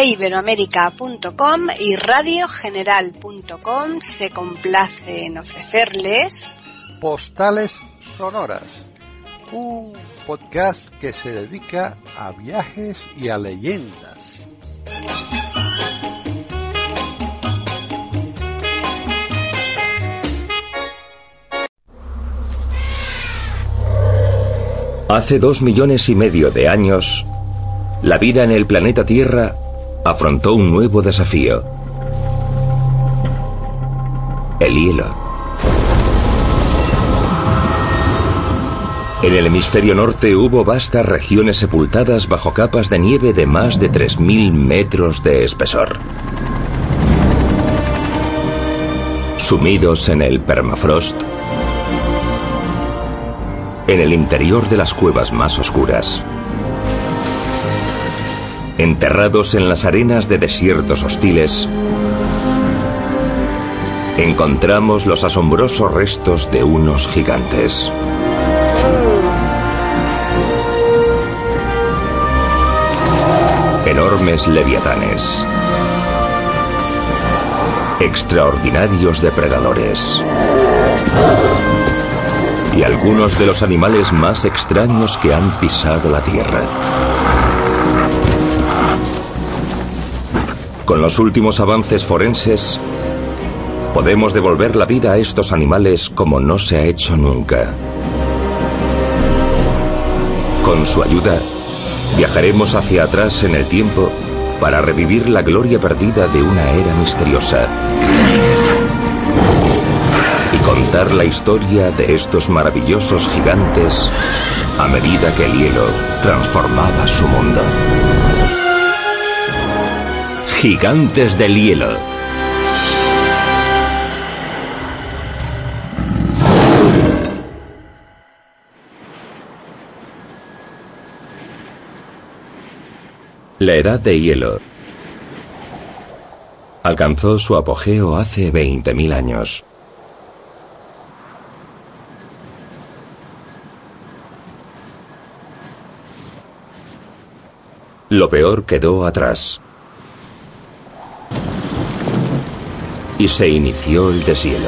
iberoamerica.com y radiogeneral.com se complace en ofrecerles Postales Sonoras, un podcast que se dedica a viajes y a leyendas. Hace 2,5 millones de años, la vida en el planeta Tierra afrontó un nuevo desafío: el hielo. En el hemisferio norte hubo vastas regiones sepultadas bajo capas de nieve de más de 3.000 metros de espesor. Sumidos en el permafrost, en el interior de las cuevas más oscuras, enterrados en las arenas de desiertos hostiles, encontramos los asombrosos restos de unos gigantes. Enormes leviatanes, extraordinarios depredadores y algunos de los animales más extraños que han pisado la Tierra. Con los últimos avances forenses, podemos devolver la vida a estos animales como no se ha hecho nunca. Con su ayuda, viajaremos hacia atrás en el tiempo para revivir la gloria perdida de una era misteriosa y contar la historia de estos maravillosos gigantes a medida que el hielo transformaba su mundo. Gigantes del hielo. La edad de hielo alcanzó su apogeo hace 20.000 años. Lo peor quedó atrás y se inició el deshielo.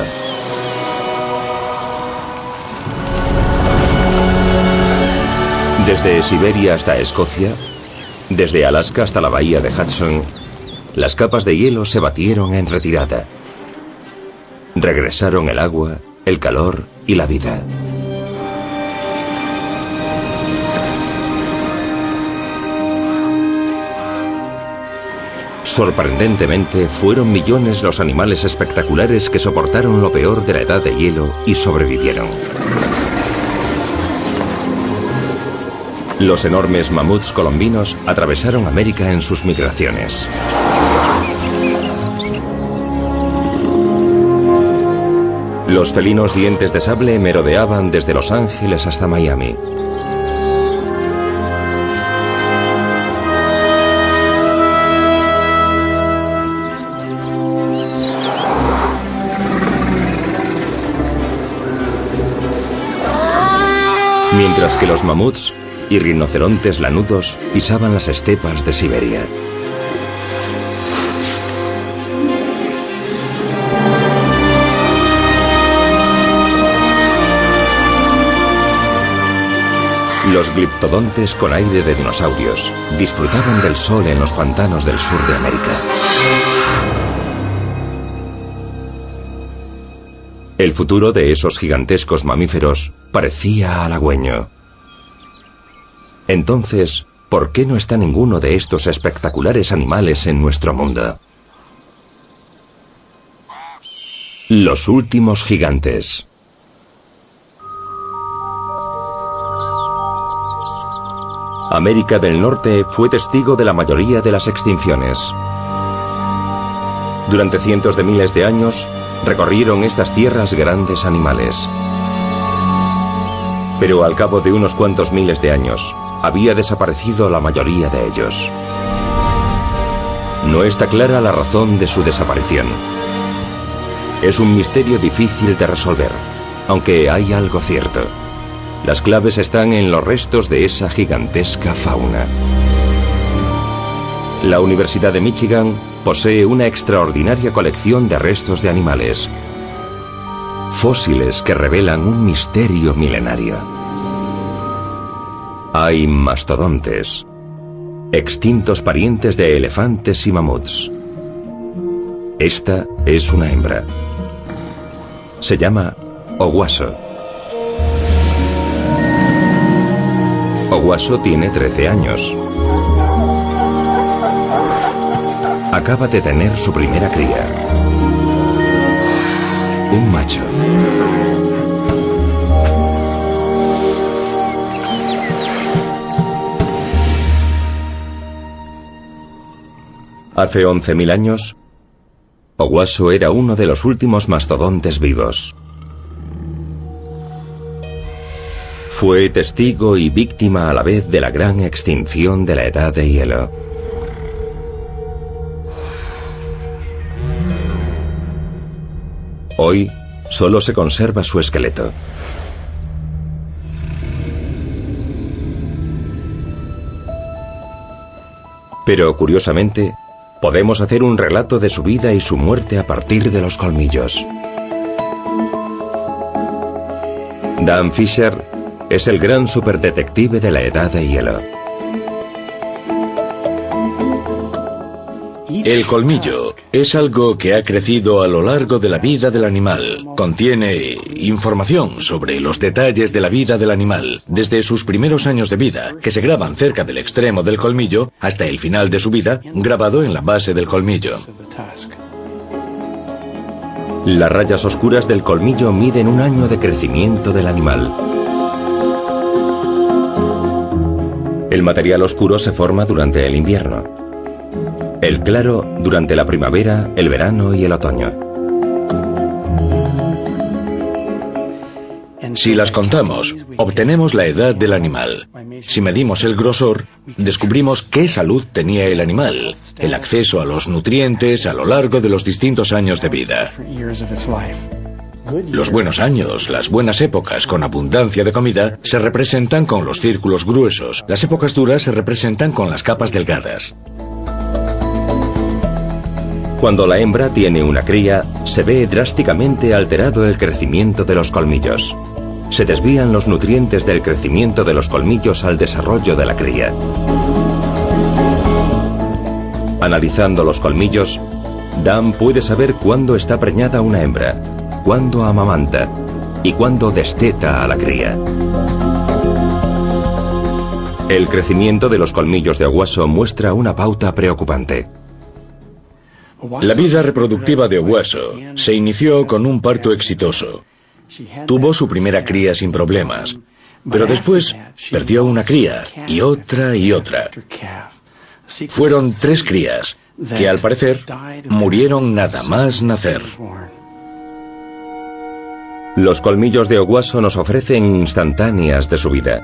Desde Siberia hasta Escocia, desde Alaska hasta la bahía de Hudson, las capas de hielo se batieron en retirada. Regresaron el agua, el calor y la vida. Sorprendentemente, fueron millones los animales espectaculares que soportaron lo peor de la edad de hielo y sobrevivieron. Los enormes mamuts colombinos atravesaron América en sus migraciones. Los felinos dientes de sable merodeaban desde Los Ángeles hasta Miami. Mientras que los mamuts y rinocerontes lanudos pisaban las estepas de Siberia. Los gliptodontes con aire de dinosaurios disfrutaban del sol en los pantanos del sur de América. El futuro de esos gigantescos mamíferos parecía halagüeño. Entonces, ¿por qué no está ninguno de estos espectaculares animales en nuestro mundo? Los últimos gigantes. América del Norte fue testigo de la mayoría de las extinciones. Durante cientos de miles de años, recorrieron estas tierras grandes animales. Pero al cabo de unos cuantos miles de años, había desaparecido la mayoría de ellos. No está clara la razón de su desaparición. Es un misterio difícil de resolver, aunque hay algo cierto. Las claves están en los restos de esa gigantesca fauna. La Universidad de Michigan posee una extraordinaria colección de restos de animales. Fósiles que revelan un misterio milenario. Hay mastodontes, extintos parientes de elefantes y mamuts. Esta es una hembra. Se llama Owasso. Owasso tiene 13 años. Acaba de tener su primera cría. Un macho. Hace 11.000 años, Owasso era uno de los últimos mastodontes vivos. Fue testigo y víctima a la vez de la gran extinción de la Edad de Hielo. Hoy solo se conserva su esqueleto. Pero curiosamente, podemos hacer un relato de su vida y su muerte a partir de los colmillos. Dan Fisher es el gran superdetective de la Edad de Hielo. El colmillo es algo que ha crecido a lo largo de la vida del animal. Contiene información sobre los detalles de la vida del animal, desde sus primeros años de vida, que se graban cerca del extremo del colmillo, hasta el final de su vida, grabado en la base del colmillo. Las rayas oscuras del colmillo miden un año de crecimiento del animal. El material oscuro se forma durante el invierno. El claro durante la primavera, el verano y el otoño. Si las contamos, obtenemos la edad del animal. Si medimos el grosor, descubrimos qué salud tenía el animal, el acceso a los nutrientes a lo largo de los distintos años de vida. Los buenos años, las buenas épocas con abundancia de comida, se representan con los círculos gruesos. Las épocas duras se representan con las capas delgadas. Cuando la hembra tiene una cría, se ve drásticamente alterado el crecimiento de los colmillos. Se desvían los nutrientes del crecimiento de los colmillos al desarrollo de la cría. Analizando los colmillos, Dan puede saber cuándo está preñada una hembra, cuándo amamanta y cuándo desteta a la cría. El crecimiento de los colmillos de Owasso muestra una pauta preocupante. La vida reproductiva de Owasso se inició con un parto exitoso. Tuvo su primera cría sin problemas, pero después perdió una cría y otra y otra. Fueron 3 crías que, al parecer, murieron nada más nacer. Los colmillos de Owasso nos ofrecen instantáneas de su vida.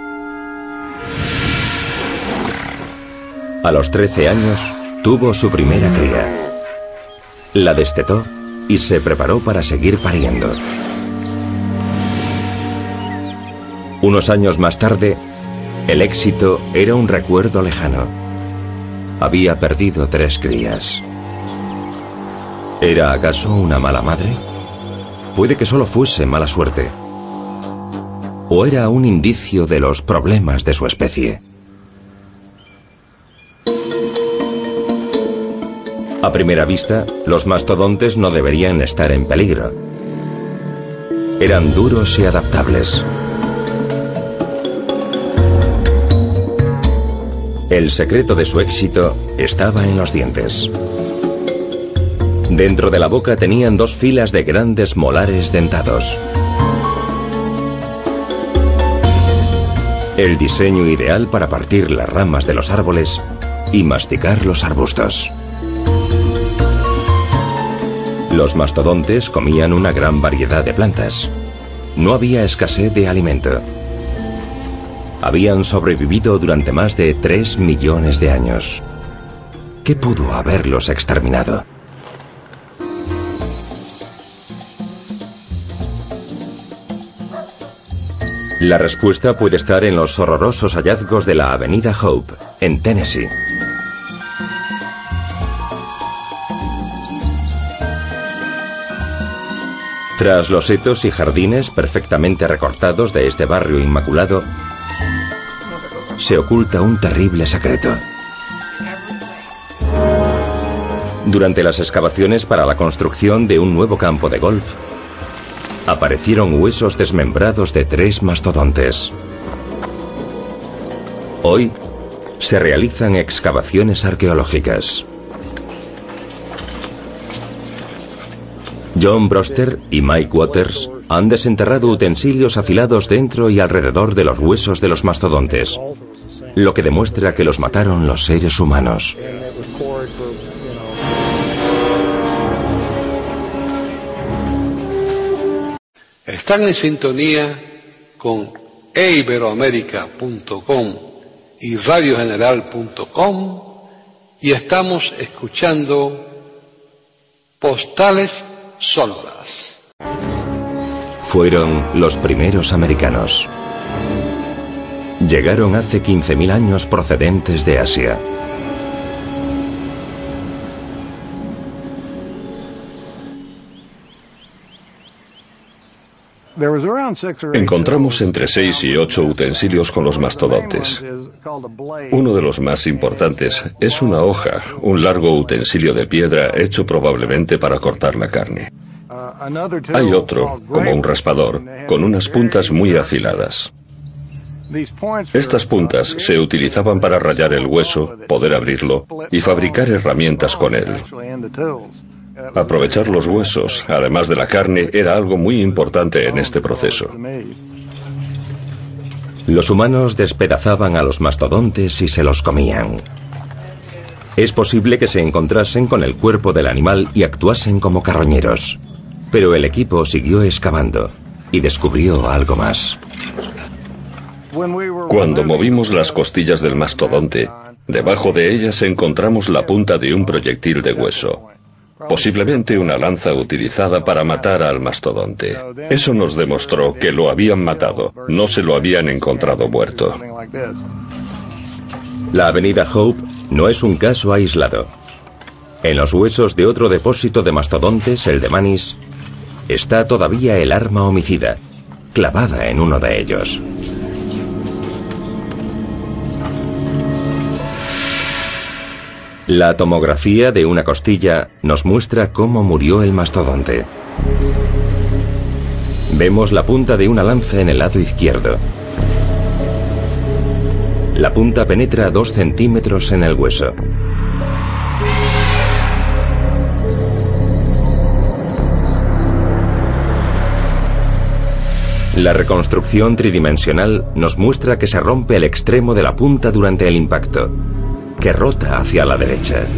A los 13 años, tuvo su primera cría. La destetó y se preparó para seguir pariendo. Unos años más tarde, el éxito era un recuerdo lejano. Había perdido 3 crías. ¿Era acaso una mala madre? Puede que solo fuese mala suerte. ¿O era un indicio de los problemas de su especie? A primera vista, los mastodontes no deberían estar en peligro. Eran duros y adaptables. El secreto de su éxito estaba en los dientes. Dentro de la boca tenían 2 filas de grandes molares dentados. El diseño ideal para partir las ramas de los árboles y masticar los arbustos. Los mastodontes comían una gran variedad de plantas. No había escasez de alimento. Habían sobrevivido durante más de 3 millones de años. ¿Qué pudo haberlos exterminado? La respuesta puede estar en los horrorosos hallazgos de la Avenida Hope, en Tennessee. Tras los setos y jardines perfectamente recortados de este barrio inmaculado, se oculta un terrible secreto. Durante las excavaciones para la construcción de un nuevo campo de golf, aparecieron huesos desmembrados de 3 mastodontes. Hoy se realizan excavaciones arqueológicas. John Broster y Mike Waters han desenterrado utensilios afilados dentro y alrededor de los huesos de los mastodontes, lo que demuestra que los mataron los seres humanos. Están en sintonía con eiberoamerica.com y radiogeneral.com y estamos escuchando Postales Sonoras. Fueron los primeros americanos. Llegaron hace 15.000 años procedentes de Asia. Encontramos entre 6 y 8 utensilios con los mastodontes. Uno de los más importantes es una hoja, un largo utensilio de piedra hecho probablemente para cortar la carne. Hay otro, como un raspador, con unas puntas muy afiladas. Estas puntas se utilizaban para rayar el hueso, poder abrirlo y fabricar herramientas con él. Aprovechar los huesos, además de la carne, era algo muy importante en este proceso. Los humanos despedazaban a los mastodontes y se los comían. Es posible que se encontrasen con el cuerpo del animal y actuasen como carroñeros. Pero el equipo siguió excavando y descubrió algo más. Cuando movimos las costillas del mastodonte, debajo de ellas encontramos la punta de un proyectil de hueso. Posiblemente una lanza utilizada para matar al mastodonte. Eso nos demostró que lo habían matado, no se lo habían encontrado muerto. La avenida Hope no es un caso aislado. En los huesos de otro depósito de mastodontes, el de Manis, está todavía el arma homicida, clavada en uno de ellos. La tomografía de una costilla nos muestra cómo murió el mastodonte. Vemos la punta de una lanza en el lado izquierdo. La punta penetra 2 centímetros en el hueso. La reconstrucción tridimensional nos muestra que se rompe el extremo de la punta durante el impacto, que rota hacia la derecha.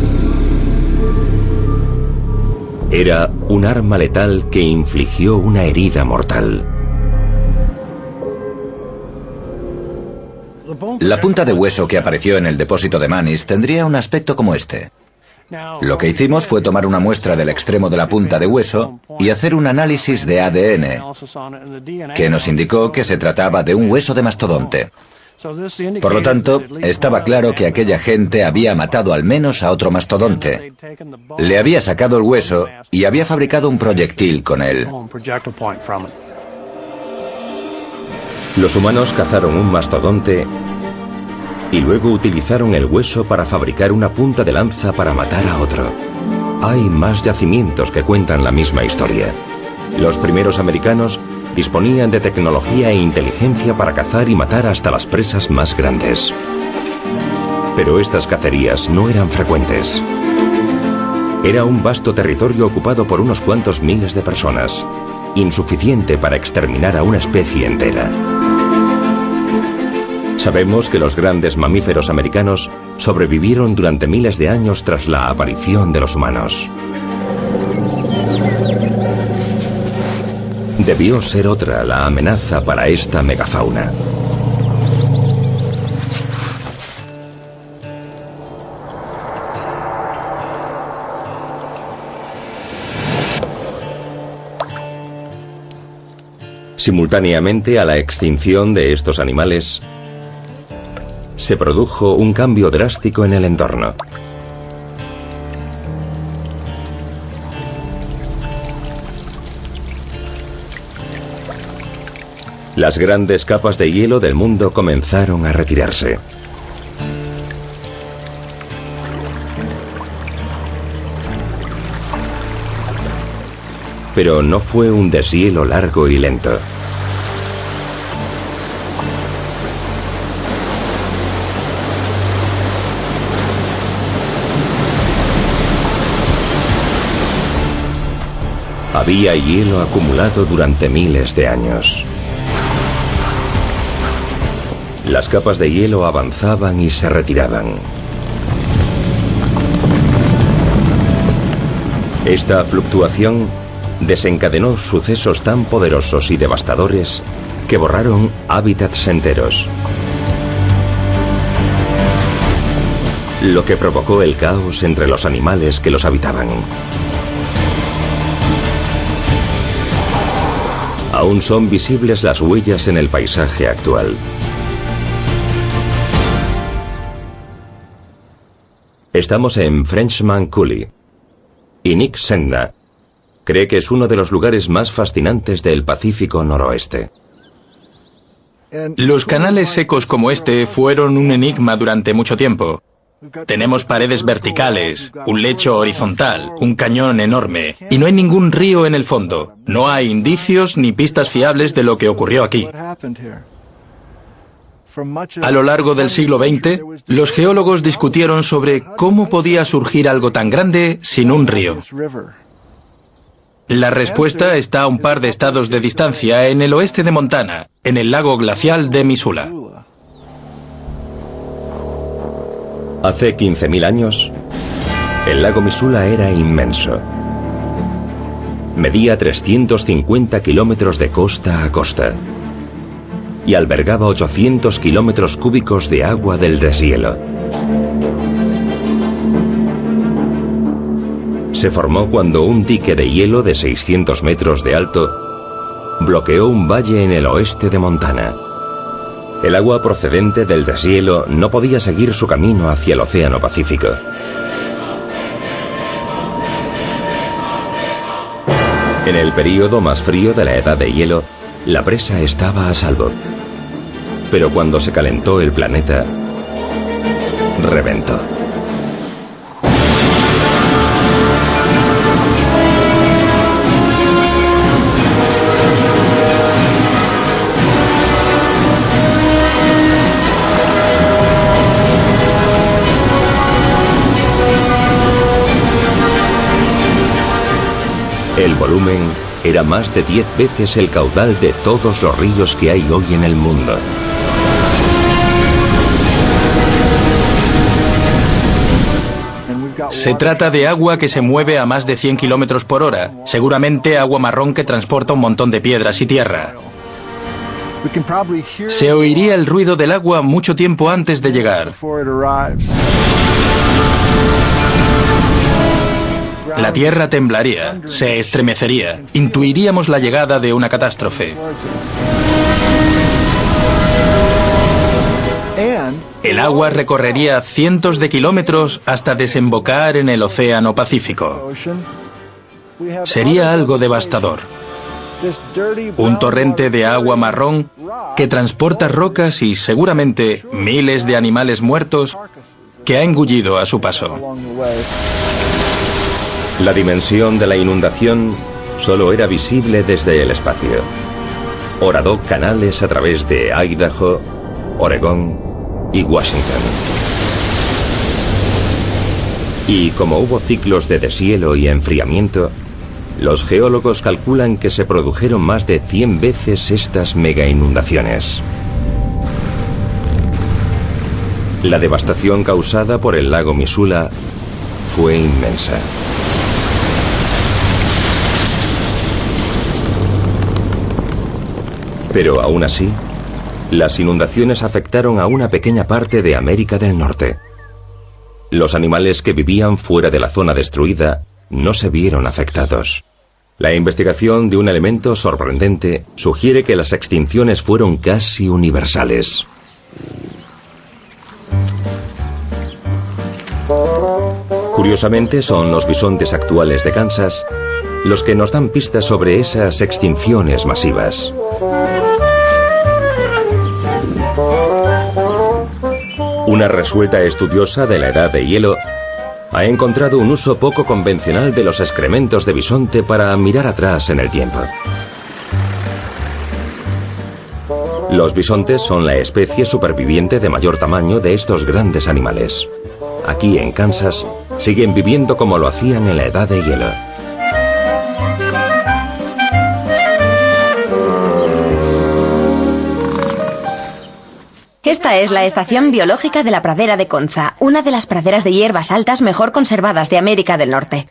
Era un arma letal que infligió una herida mortal. La punta de hueso que apareció en el depósito de Manis tendría un aspecto como este. Lo que hicimos fue tomar una muestra del extremo de la punta de hueso y hacer un análisis de ADN, que nos indicó que se trataba de un hueso de mastodonte. Por lo tanto, estaba claro que aquella gente había matado al menos a otro mastodonte. Le había sacado el hueso y había fabricado un proyectil con él. Los humanos cazaron un mastodonte y luego utilizaron el hueso para fabricar una punta de lanza para matar a otro. Hay más yacimientos que cuentan la misma historia. Los primeros americanos disponían de tecnología e inteligencia para cazar y matar hasta las presas más grandes. Pero estas cacerías no eran frecuentes. Era un vasto territorio ocupado por unos cuantos miles de personas, insuficiente para exterminar a una especie entera. Sabemos que los grandes mamíferos americanos sobrevivieron durante miles de años tras la aparición de los humanos. Debió ser otra la amenaza para esta megafauna. Simultáneamente a la extinción de estos animales, se produjo un cambio drástico en el entorno. Las grandes capas de hielo del mundo comenzaron a retirarse. Pero no fue un deshielo largo y lento. Había hielo acumulado durante miles de años. Las capas de hielo avanzaban y se retiraban. Esta fluctuación desencadenó sucesos tan poderosos y devastadores que borraron hábitats enteros, lo que provocó el caos entre los animales que los habitaban. Aún son visibles las huellas en el paisaje actual. Estamos en Frenchman Coulee y Nick Senda cree que es uno de los lugares más fascinantes del Pacífico Noroeste. Los canales secos como este fueron un enigma durante mucho tiempo. Tenemos paredes verticales, un lecho horizontal, un cañón enorme, y no hay ningún río en el fondo. No hay indicios ni pistas fiables de lo que ocurrió aquí. A lo largo del siglo XX, los geólogos discutieron sobre cómo podía surgir algo tan grande sin un río. La respuesta está a un par de estados de distancia en el oeste de Montana, en el lago glacial de Missoula. Hace 15.000 años, el lago Missoula era inmenso. Medía 350 kilómetros de costa a costa y albergaba 800 kilómetros cúbicos de agua del deshielo. Se formó cuando un dique de hielo de 600 metros de alto bloqueó un valle en el oeste de Montana. El agua procedente del deshielo no podía seguir su camino hacia el Océano Pacífico. En el período más frío de la edad de hielo, la presa estaba a salvo. Pero cuando se calentó el planeta, reventó. El volumen era más de 10 veces el caudal de todos los ríos que hay hoy en el mundo. Se trata de agua que se mueve a más de 100 kilómetros por hora, seguramente agua marrón que transporta un montón de piedras y tierra. Se oiría el ruido del agua mucho tiempo antes de llegar. La tierra temblaría, se estremecería, intuiríamos la llegada de una catástrofe. El agua recorrería cientos de kilómetros hasta desembocar en el Océano Pacífico. Sería algo devastador. Un torrente de agua marrón que transporta rocas y seguramente miles de animales muertos que ha engullido a su paso. La dimensión de la inundación solo era visible desde el espacio. Horadó canales a través de Idaho, Oregón y Washington. Y como hubo ciclos de deshielo y enfriamiento, los geólogos calculan que se produjeron más de 100 veces estas mega inundaciones. La devastación causada por el lago Missoula fue inmensa. Pero aún así, las inundaciones afectaron a una pequeña parte de América del Norte. Los animales que vivían fuera de la zona destruida no se vieron afectados. La investigación de un elemento sorprendente sugiere que las extinciones fueron casi universales. Curiosamente, son los bisontes actuales de Kansas los que nos dan pistas sobre esas extinciones masivas. Una resuelta estudiosa de la edad de hielo ha encontrado un uso poco convencional de los excrementos de bisonte para mirar atrás en el tiempo. Los bisontes son la especie superviviente de mayor tamaño de estos grandes animales. Aquí en Kansas siguen viviendo como lo hacían en la edad de hielo. Esta es la estación biológica de la pradera de Conza, una de las praderas de hierbas altas mejor conservadas de América del Norte.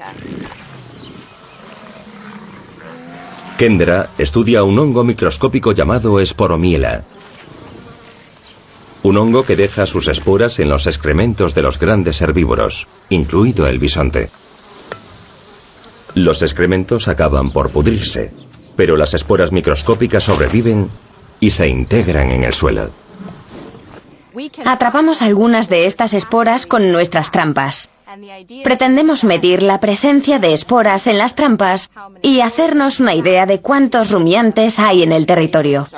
Kendra estudia un hongo microscópico llamado esporomiela. Un hongo que deja sus esporas en los excrementos de los grandes herbívoros, incluido el bisonte. Los excrementos acaban por pudrirse, pero las esporas microscópicas sobreviven y se integran en el suelo. Atrapamos algunas de estas esporas con nuestras trampas. Pretendemos medir la presencia de esporas en las trampas y hacernos una idea de cuántos rumiantes hay en el territorio.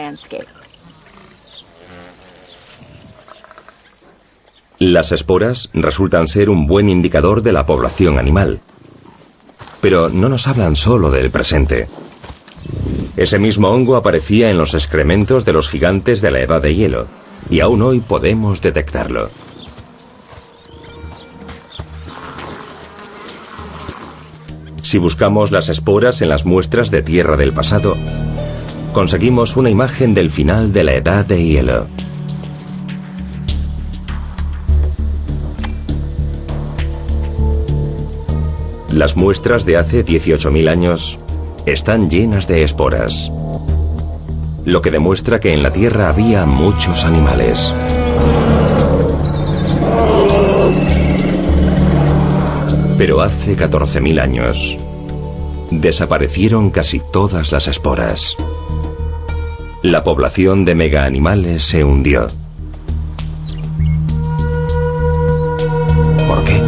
Las esporas resultan ser un buen indicador de la población animal. Pero no nos hablan solo del presente. Ese mismo hongo aparecía en los excrementos de los gigantes de la edad de hielo, y aún hoy podemos detectarlo. Si buscamos las esporas en las muestras de tierra del pasado, conseguimos una imagen del final de la edad de hielo. Las muestras de hace 18.000 años están llenas de esporas, lo que demuestra que en la Tierra había muchos animales. Pero hace 14.000 años desaparecieron casi todas las esporas. La población de megaanimales se hundió. ¿Por qué?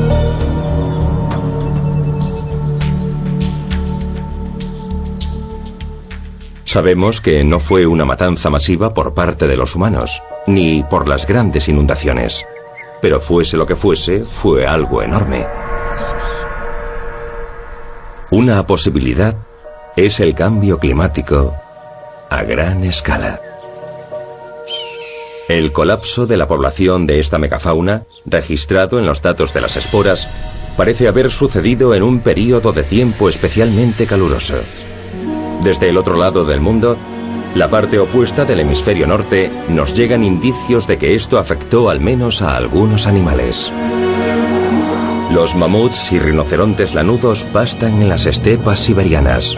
Sabemos que no fue una matanza masiva por parte de los humanos, ni por las grandes inundaciones. Pero fuese lo que fuese, fue algo enorme. Una posibilidad es el cambio climático a gran escala. El colapso de la población de esta megafauna, registrado en los datos de las esporas, parece haber sucedido en un período de tiempo especialmente caluroso. Desde el otro lado del mundo, la parte opuesta del hemisferio norte, nos llegan indicios de que esto afectó al menos a algunos animales. Los mamuts y rinocerontes lanudos pastan en las estepas siberianas.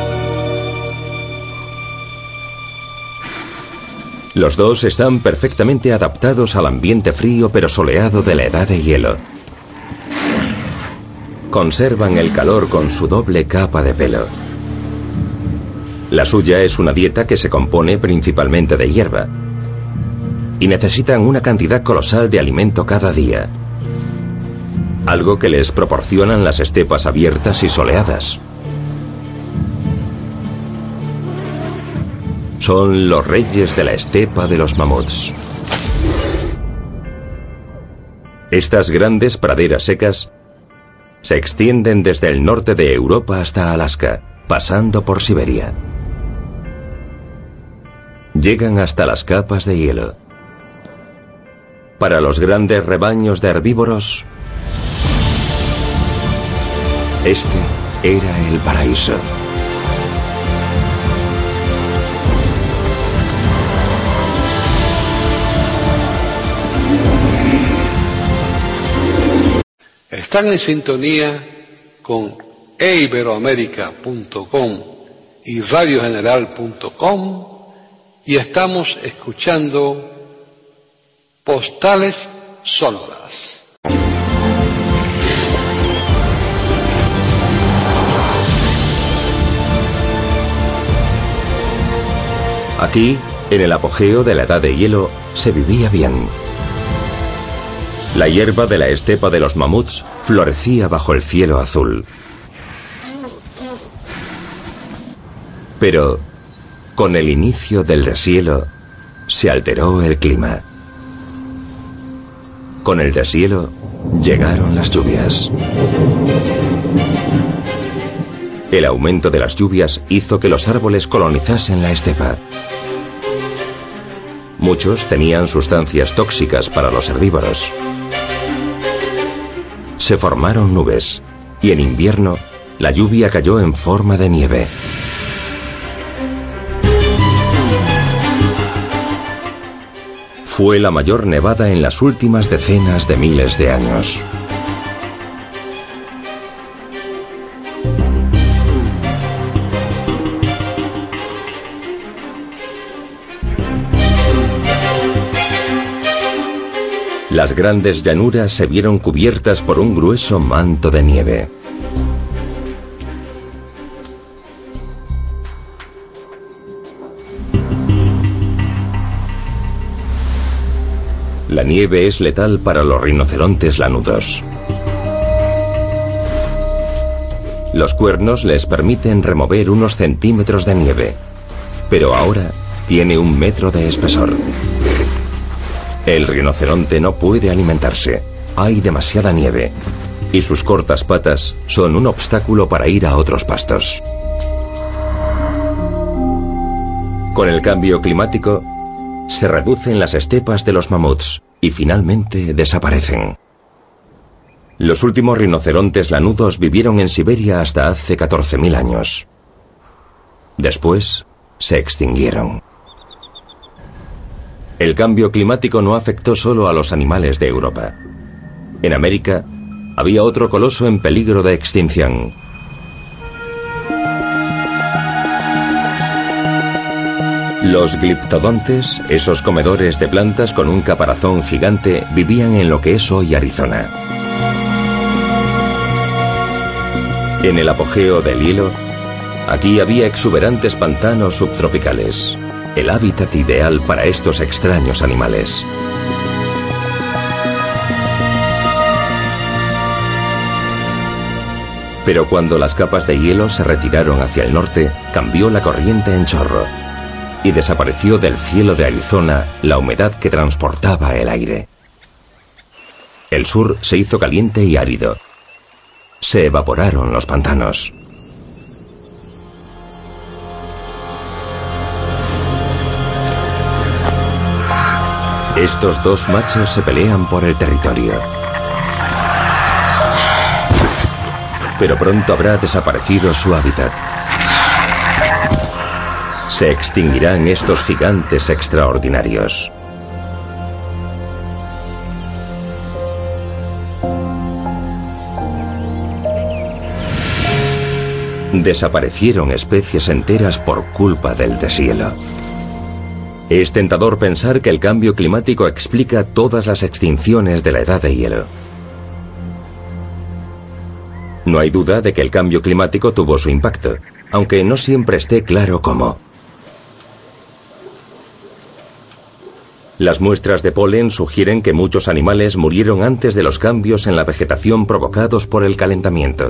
Los dos están perfectamente adaptados al ambiente frío pero soleado de la edad de hielo. Conservan el calor con su doble capa de pelo. La suya es una dieta que se compone principalmente de hierba, y necesitan una cantidad colosal de alimento cada día, algo que les proporcionan las estepas abiertas y soleadas. Son los reyes de la estepa de los mamuts. Estas grandes praderas secas se extienden desde el norte de Europa hasta Alaska, pasando por Siberia. Llegan hasta las capas de hielo. Para los grandes rebaños de herbívoros, este era el paraíso. Están en sintonía con iberoamerica.com y radiogeneral.com y estamos escuchando Postales Sonoras. Aquí, en el apogeo de la edad de hielo, se vivía bien. La hierba de la estepa de los mamuts florecía bajo el cielo azul. Pero, con el inicio del deshielo, se alteró el clima. Con el deshielo, llegaron las lluvias. El aumento de las lluvias hizo que los árboles colonizasen la estepa. Muchos tenían sustancias tóxicas para los herbívoros. Se formaron nubes, y en invierno, la lluvia cayó en forma de nieve. Fue la mayor nevada en las últimas decenas de miles de años. Las grandes llanuras se vieron cubiertas por un grueso manto de nieve. La nieve es letal para los rinocerontes lanudos. Los cuernos les permiten remover unos centímetros de nieve, pero ahora tiene 1 metro de espesor. El rinoceronte no puede alimentarse. Hay demasiada nieve, y sus cortas patas son un obstáculo para ir a otros pastos. Con el cambio climático, se reducen las estepas de los mamuts y finalmente desaparecen. Los últimos rinocerontes lanudos vivieron en Siberia hasta hace 14.000 años. Después, se extinguieron. El cambio climático no afectó solo a los animales de Europa. En América, había otro coloso en peligro de extinción. Los gliptodontes, esos comedores de plantas con un caparazón gigante, vivían en lo que es hoy Arizona. En el apogeo del hielo, aquí había exuberantes pantanos subtropicales, el hábitat ideal para estos extraños animales. Pero cuando las capas de hielo se retiraron hacia el norte, cambió la corriente en chorro y desapareció del cielo de Arizona la humedad que transportaba el aire. El sur se hizo caliente y árido. Se evaporaron los pantanos. Estos dos machos se pelean por el territorio. Pero pronto habrá desaparecido su hábitat. Se extinguirán estos gigantes extraordinarios. Desaparecieron especies enteras por culpa del deshielo. Es tentador pensar que el cambio climático explica todas las extinciones de la edad de hielo. No hay duda de que el cambio climático tuvo su impacto, aunque no siempre esté claro cómo. Las muestras de polen sugieren que muchos animales murieron antes de los cambios en la vegetación provocados por el calentamiento.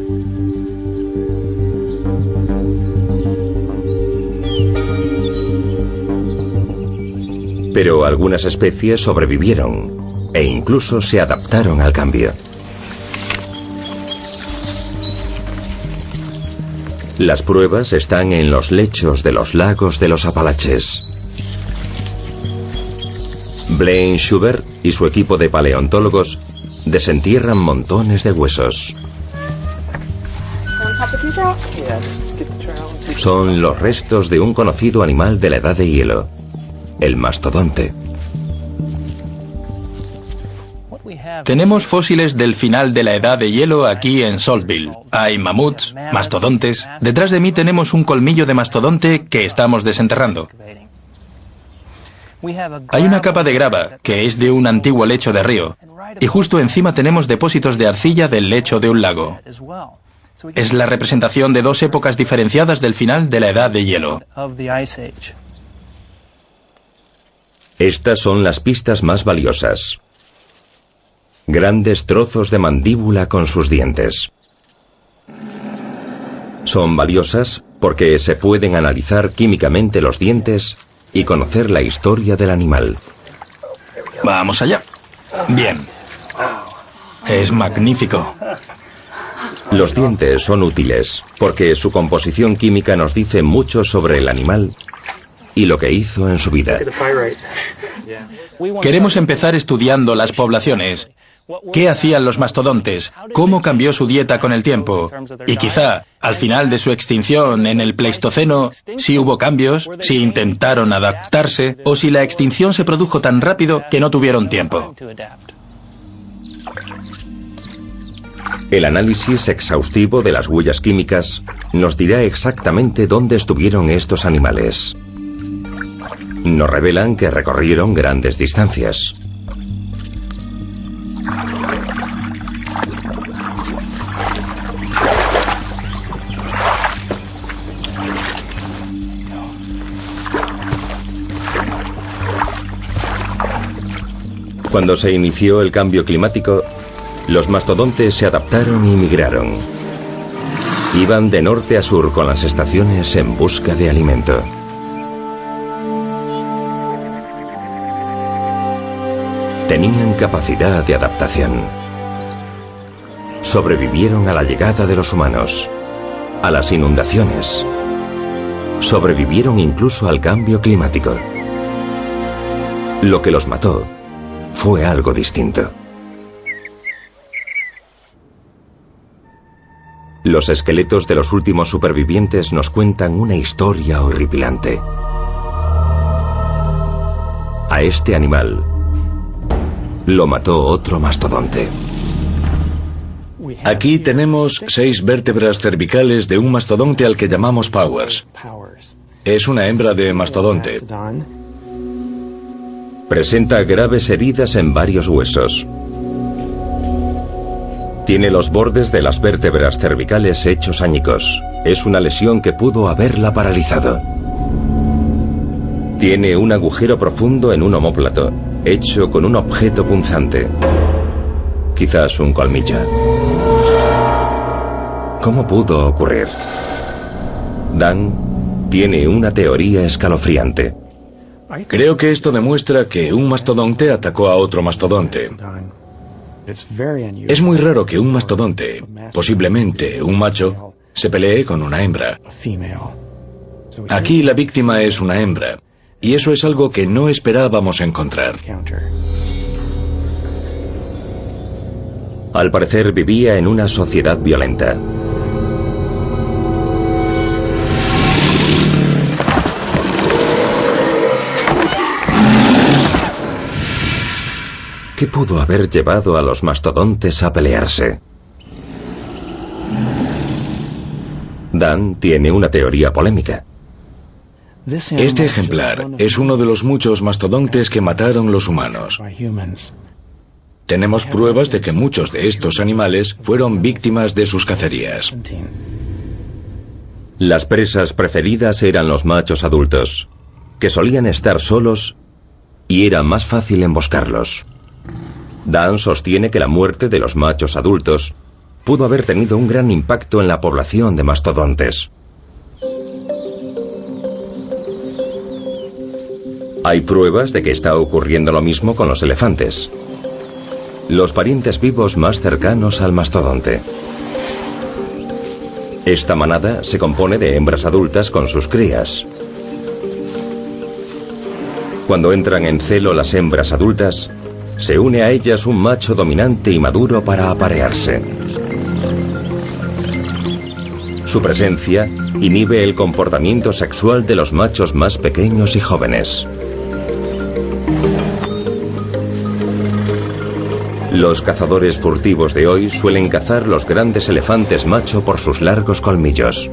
Pero algunas especies sobrevivieron e incluso se adaptaron al cambio. Las pruebas están en los lechos de los lagos de los Apalaches. Blaine Schubert y su equipo de paleontólogos desentierran montones de huesos. Son los restos de un conocido animal de la edad de hielo, el mastodonte. Tenemos fósiles del final de la edad de hielo aquí en Saltville. Hay mamuts, mastodontes. Detrás de mí tenemos un colmillo de mastodonte que estamos desenterrando. Hay una capa de grava que es de un antiguo lecho de río, y justo encima tenemos depósitos de arcilla del lecho de un lago. Es la representación de dos épocas diferenciadas del final de la edad de hielo. Estas son las pistas más valiosas. Grandes trozos de mandíbula con sus dientes. Son valiosas porque se pueden analizar químicamente los dientes y conocer la historia del animal. Vamos allá. Bien. Es magnífico. Los dientes son útiles porque su composición química nos dice mucho sobre el animal y lo que hizo en su vida. Queremos empezar estudiando las poblaciones. ¿Qué hacían los mastodontes? ¿Cómo cambió su dieta con el tiempo? Y quizá, al final de su extinción en el Pleistoceno, si hubo cambios, si intentaron adaptarse, o si la extinción se produjo tan rápido que no tuvieron tiempo. El análisis exhaustivo de las huellas químicas nos dirá exactamente dónde estuvieron estos animales. Nos revelan que recorrieron grandes distancias. Cuando se inició el cambio climático, los mastodontes se adaptaron y migraron. Iban de norte a sur con las estaciones en busca de alimento. Tenían capacidad de adaptación. Sobrevivieron a la llegada de los humanos, a las inundaciones. Sobrevivieron incluso al cambio climático. Lo que los mató fue algo distinto. Los esqueletos de los últimos supervivientes nos cuentan una historia horripilante. A este animal lo mató otro mastodonte. Aquí tenemos 6 vértebras cervicales de un mastodonte al que llamamos Powers. Es una hembra de mastodonte. Presenta graves heridas en varios huesos. Tiene los bordes de las vértebras cervicales hechos añicos. Es una lesión que pudo haberla paralizado. Tiene un agujero profundo en un omóplato, hecho con un objeto punzante. Quizás un colmillo. ¿Cómo pudo ocurrir? Dan tiene una teoría escalofriante. Creo que esto demuestra que un mastodonte atacó a otro mastodonte. Es muy raro que un mastodonte, posiblemente un macho, se pelee con una hembra. Aquí la víctima es una hembra, y eso es algo que no esperábamos encontrar. Al parecer vivía en una sociedad violenta. ¿Qué pudo haber llevado a los mastodontes a pelearse? Dan tiene una teoría polémica. Este ejemplar es uno de los muchos mastodontes que mataron los humanos. Tenemos pruebas de que muchos de estos animales fueron víctimas de sus cacerías. Las presas preferidas eran los machos adultos, que solían estar solos y era más fácil emboscarlos. Dan sostiene que la muerte de los machos adultos pudo haber tenido un gran impacto en la población de mastodontes. Hay pruebas de que está ocurriendo lo mismo con los elefantes, los parientes vivos más cercanos al mastodonte. Esta manada se compone de hembras adultas con sus crías. Cuando entran en celo las hembras adultas, se une a ellas un macho dominante y maduro para aparearse. Su presencia inhibe el comportamiento sexual de los machos más pequeños y jóvenes. Los cazadores furtivos de hoy suelen cazar los grandes elefantes macho por sus largos colmillos.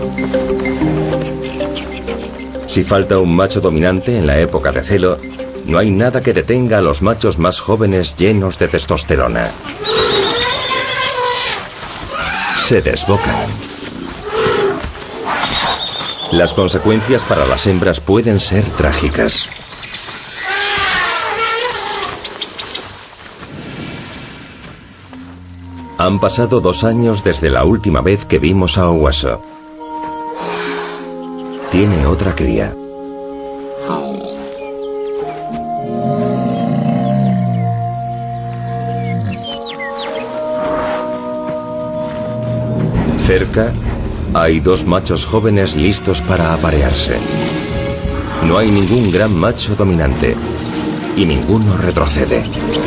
Si falta un macho dominante en la época de celo, no hay nada que detenga a los machos más jóvenes llenos de testosterona. Se desbocan. Las consecuencias para las hembras pueden ser trágicas. Han pasado 2 años desde la última vez que vimos a Owasso. Tiene otra cría. Cerca hay dos machos jóvenes listos para aparearse. No hay ningún gran macho dominante y ninguno retrocede.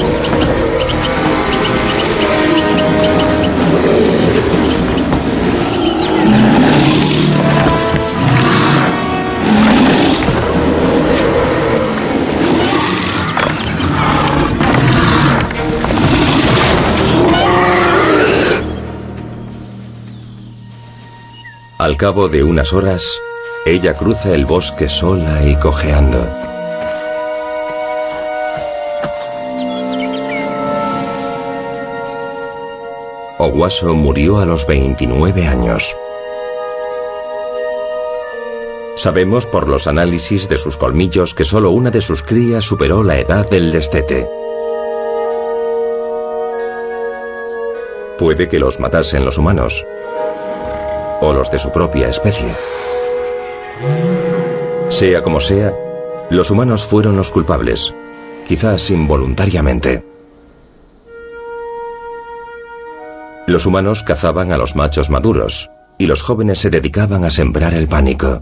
Al cabo de unas horas, ella cruza el bosque sola y cojeando. Owasso murió a los 29 años. Sabemos por los análisis de sus colmillos que solo una de sus crías superó la edad del destete. Puede que los matasen los humanos, o los de su propia especie. Sea como sea, los humanos fueron los culpables, quizás involuntariamente. Los humanos cazaban a los machos maduros, y los jóvenes se dedicaban a sembrar el pánico.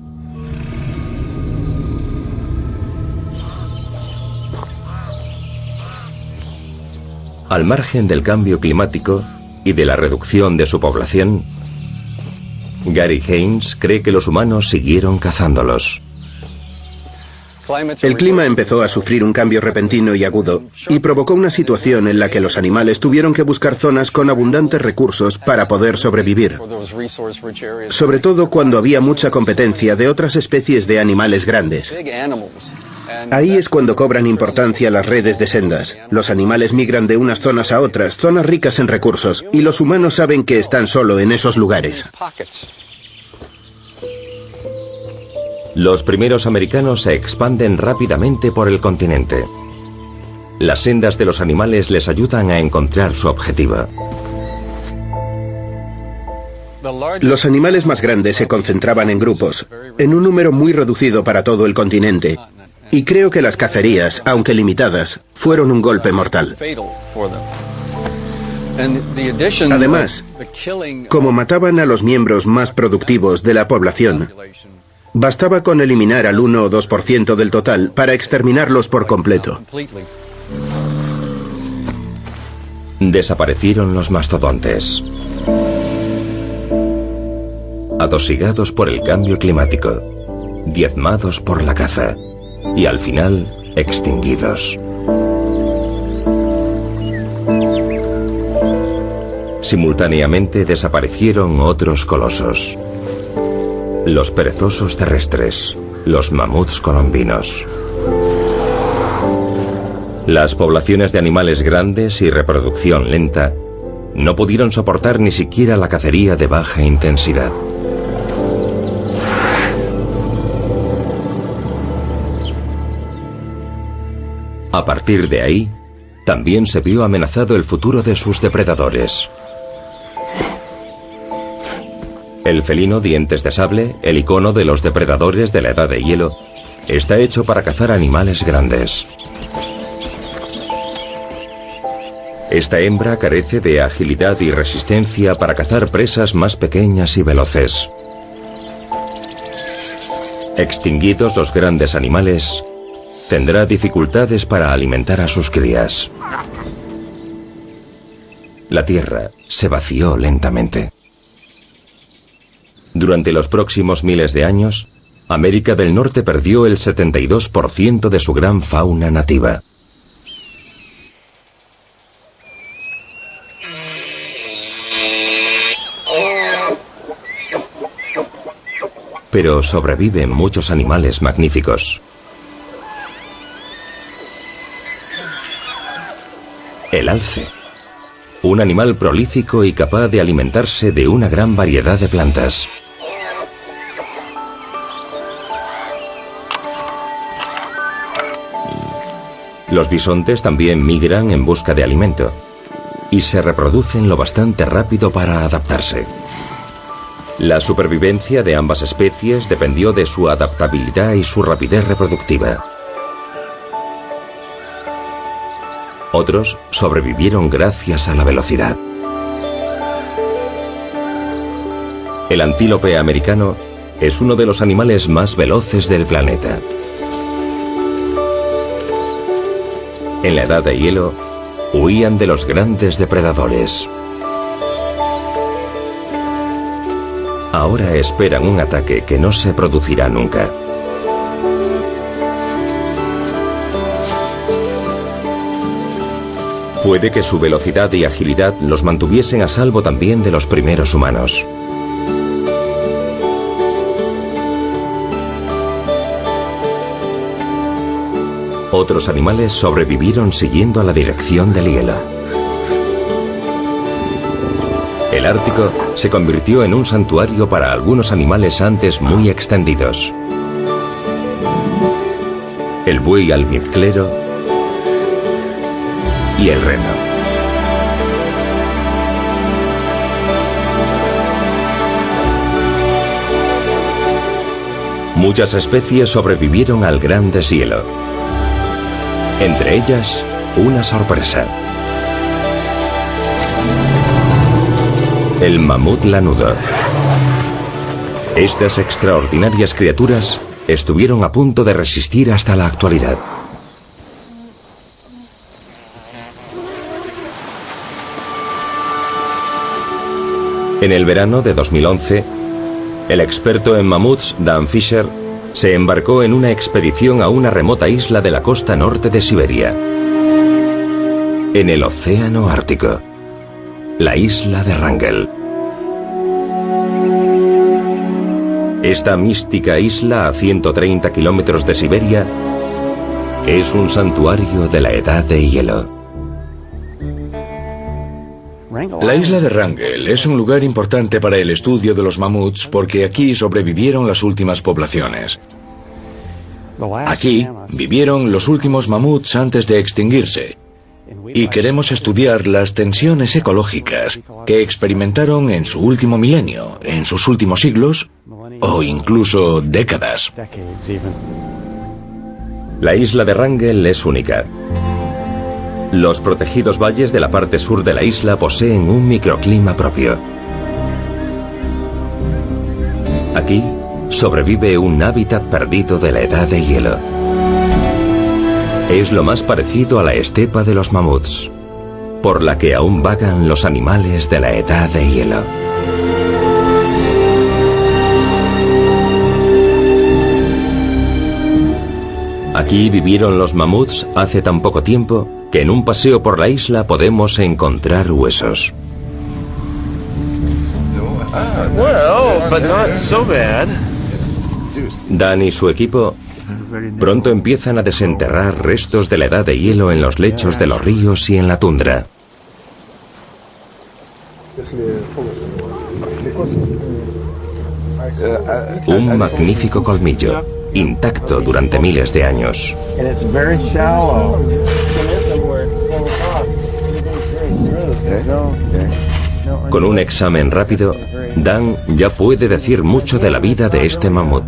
Al margen del cambio climático y de la reducción de su población, Gary Haynes cree que los humanos siguieron cazándolos. El clima empezó a sufrir un cambio repentino y agudo, y provocó una situación en la que los animales tuvieron que buscar zonas con abundantes recursos para poder sobrevivir. Sobre todo cuando había mucha competencia de otras especies de animales grandes. Ahí es cuando cobran importancia las redes de sendas. Los animales migran de unas zonas a otras, zonas ricas en recursos, y los humanos saben que están solo en esos lugares. Los primeros americanos se expanden rápidamente por el continente. Las sendas de los animales les ayudan a encontrar su objetivo. Los animales más grandes se concentraban en grupos, en un número muy reducido para todo el continente, y creo que las cacerías, aunque limitadas, fueron un golpe mortal. Además, como mataban a los miembros más productivos de la población, bastaba con eliminar al 1 o 2% del total para exterminarlos por completo. Desaparecieron los mastodontes, atosigados por el cambio climático, diezmados por la caza y al final extinguidos. Simultáneamente desaparecieron otros colosos. Los perezosos terrestres, los mamuts colombinos. Las poblaciones de animales grandes y reproducción lenta no pudieron soportar ni siquiera la cacería de baja intensidad. A partir de ahí, también se vio amenazado el futuro de sus depredadores. El felino dientes de sable, el icono de los depredadores de la edad de hielo, está hecho para cazar animales grandes. Esta hembra carece de agilidad y resistencia para cazar presas más pequeñas y veloces. Extinguidos los grandes animales, tendrá dificultades para alimentar a sus crías. La tierra se vació lentamente. Durante los próximos miles de años, América del Norte perdió el 72% de su gran fauna nativa. Pero sobreviven muchos animales magníficos. El alce, un animal prolífico y capaz de alimentarse de una gran variedad de plantas. Los bisontes también migran en busca de alimento y se reproducen lo bastante rápido para adaptarse. La supervivencia de ambas especies dependió de su adaptabilidad y su rapidez reproductiva. Otros sobrevivieron gracias a la velocidad. El antílope americano es uno de los animales más veloces del planeta. En la edad de hielo, huían de los grandes depredadores. Ahora esperan un ataque que no se producirá nunca. Puede que su velocidad y agilidad los mantuviesen a salvo también de los primeros humanos. Otros animales sobrevivieron siguiendo a la dirección del hielo. El Ártico se convirtió en un santuario para algunos animales antes muy extendidos. El buey almizclero y el reno. Muchas especies sobrevivieron al gran deshielo. Entre ellas, una sorpresa. El mamut lanudo. Estas extraordinarias criaturas estuvieron a punto de resistir hasta la actualidad. En el verano de 2011, el experto en mamuts Dan Fisher se embarcó en una expedición a una remota isla de la costa norte de Siberia, en el océano Ártico, la isla de Wrangel. Esta mística isla a 130 kilómetros de Siberia es un santuario de la edad de hielo. La isla de Wrangel es un lugar importante para el estudio de los mamuts porque aquí sobrevivieron las últimas poblaciones. Aquí vivieron los últimos mamuts antes de extinguirse. Y queremos estudiar las tensiones ecológicas que experimentaron en su último milenio, en sus últimos siglos o incluso décadas. La isla de Wrangel es única. Los protegidos valles de la parte sur de la isla poseen un microclima propio. Aquí sobrevive un hábitat perdido de la edad de hielo. Es lo más parecido a la estepa de los mamuts, por la que aún vagan los animales de la edad de hielo. Aquí vivieron los mamuts hace tan poco tiempo que en un paseo por la isla podemos encontrar huesos. Dan y su equipo pronto empiezan a desenterrar restos de la edad de hielo en los lechos de los ríos y en la tundra. Un magnífico colmillo, intacto durante miles de años. Con un examen rápido, Dan ya puede decir mucho de la vida de este mamut.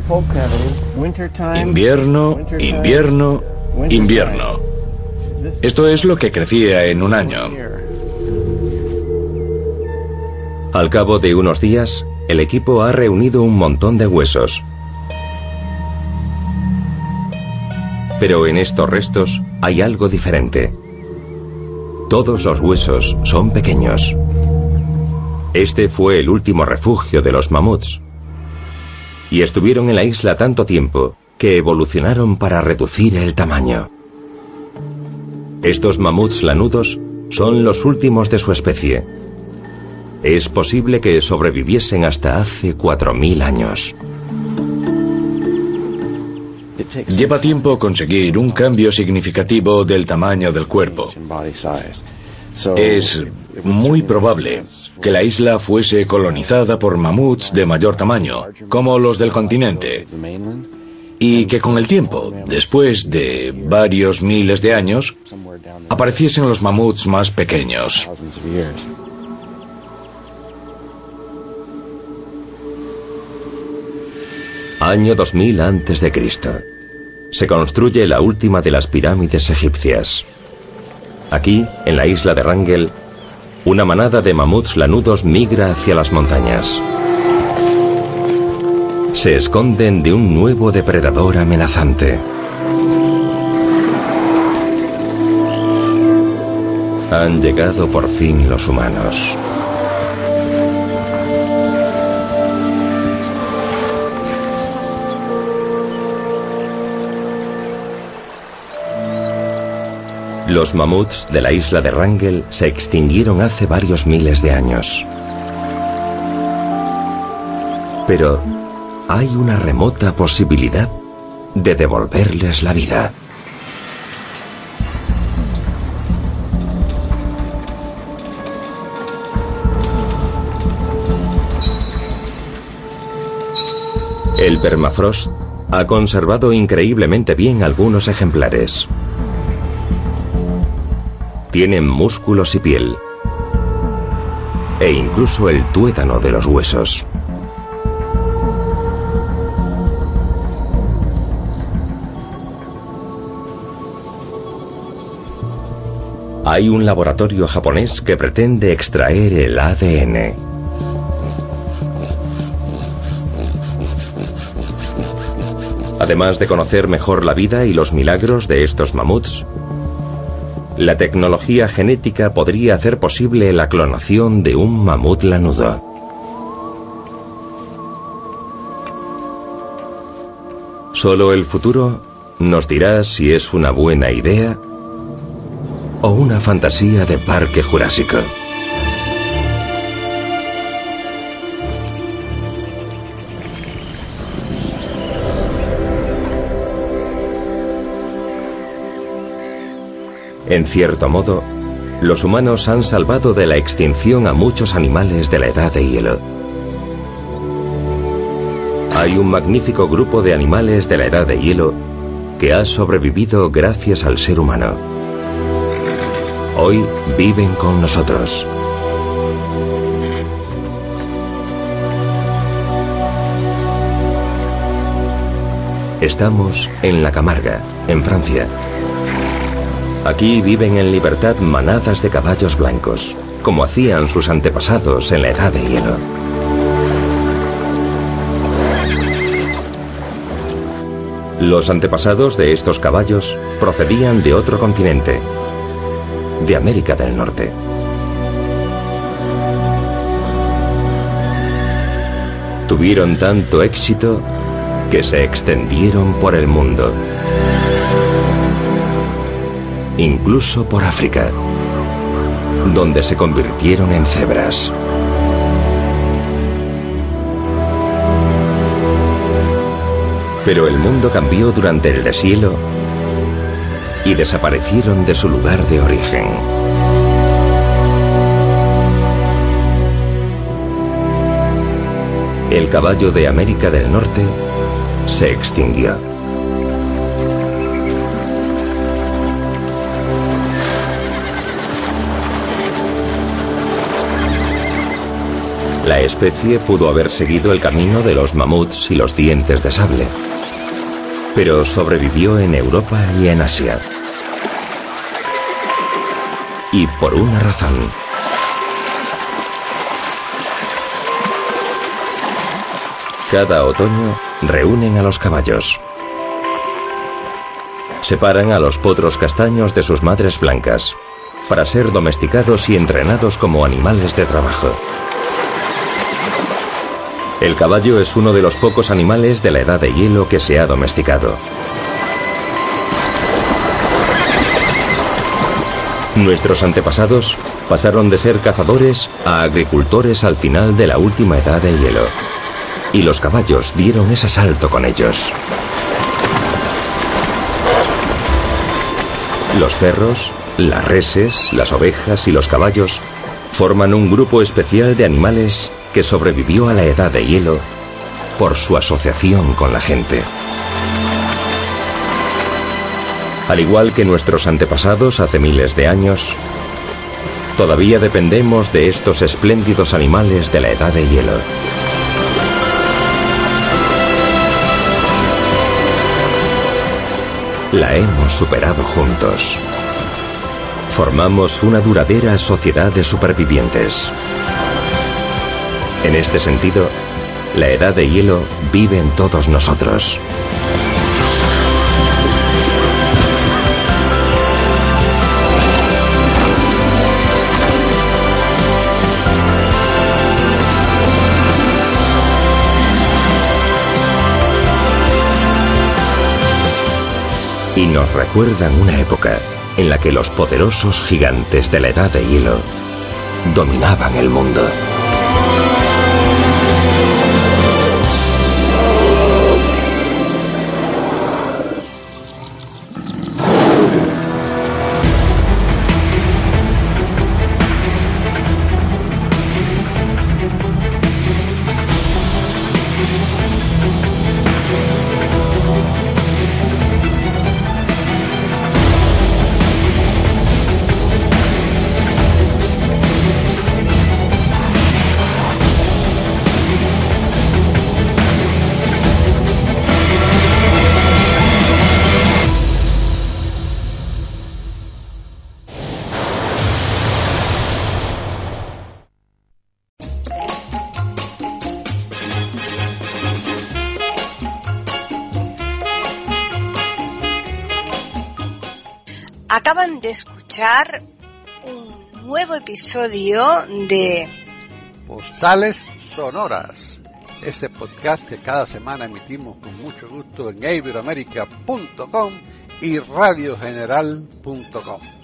Invierno, invierno, invierno. Esto es lo que crecía en un año. Al cabo de unos días, el equipo ha reunido un montón de huesos. Pero en estos restos hay algo diferente. Todos los huesos son pequeños. Este fue el último refugio de los mamuts. Y estuvieron en la isla tanto tiempo que evolucionaron para reducir el tamaño. Estos mamuts lanudos son los últimos de su especie. Es posible que sobreviviesen hasta hace 4.000 años. Lleva tiempo conseguir un cambio significativo del tamaño del cuerpo. Es muy probable que la isla fuese colonizada por mamuts de mayor tamaño, como los del continente, y que con el tiempo, después de varios miles de años, apareciesen los mamuts más pequeños. Año 2000 a.C. Se construye la última de las pirámides egipcias. Aquí, en la isla de Wrangel, una manada de mamuts lanudos migra hacia las montañas. se esconden de un nuevo depredador amenazante. Han llegado por fin los humanos. Los mamuts de la isla de Wrangel se extinguieron hace varios miles de años. Pero hay una remota posibilidad de devolverles la vida. El permafrost ha conservado increíblemente bien algunos ejemplares. Tienen músculos y piel, e incluso el tuétano de los huesos. Hay un laboratorio japonés que pretende extraer el ADN. Además de conocer mejor la vida y los milagros de estos mamuts, la tecnología genética podría hacer posible la clonación de un mamut lanudo. Solo el futuro nos dirá si es una buena idea o una fantasía de Parque Jurásico. En cierto modo, los humanos han salvado de la extinción a muchos animales de la edad de hielo. Hay un magnífico grupo de animales de la edad de hielo que ha sobrevivido gracias al ser humano. Hoy viven con nosotros. Estamos en la Camarga, en Francia. Aquí viven en libertad manadas de caballos blancos, como hacían sus antepasados en la edad de hielo. Los antepasados de estos caballos procedían de otro continente, de América del Norte. Tuvieron tanto éxito que se extendieron por el mundo. Incluso por África, donde se convirtieron en cebras. Pero el mundo cambió durante el deshielo y desaparecieron de su lugar de origen. El caballo de América del Norte se extinguió. La especie pudo haber seguido el camino de los mamuts y los dientes de sable, pero sobrevivió en Europa y en Asia. Y por una razón. Cada otoño reúnen a los caballos. Separan a los potros castaños de sus madres blancas, para ser domesticados y entrenados como animales de trabajo. El caballo es uno de los pocos animales de la edad de hielo que se ha domesticado. Nuestros antepasados pasaron de ser cazadores a agricultores al final de la última edad de hielo, y los caballos dieron ese salto con ellos. Los perros, las reses, las ovejas y los caballos forman un grupo especial de animales que sobrevivió a la edad de hielo por su asociación con la gente. Al igual que nuestros antepasados hace miles de años, todavía dependemos de estos espléndidos animales de la edad de hielo. La hemos superado juntos. Formamos una duradera sociedad de supervivientes. En este sentido, La edad de hielo vive en todos nosotros. Y nos recuerdan una época en la que los poderosos gigantes de la edad de hielo dominaban el mundo. Acaban de escuchar un nuevo episodio de Postales Sonoras, ese podcast que cada semana emitimos con mucho gusto en iberoamerica.com y radiogeneral.com.